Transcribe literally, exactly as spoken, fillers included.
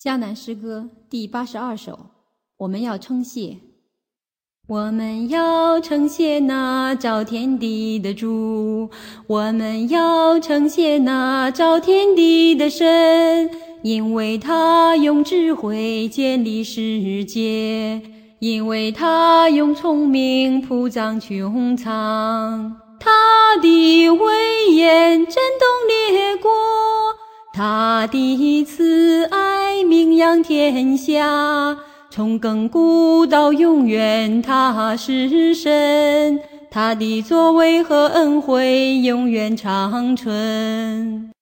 迦南诗歌第八十二首，我们要称谢。我们要称谢那造天地的主，我们要称谢那造天地的神，因为他用智慧建立世界，因为他用聪明铺张穹苍。他的威严震动列国，他的慈爱名扬天下，从亘古到永远他是神，他的作为和恩惠永远长存。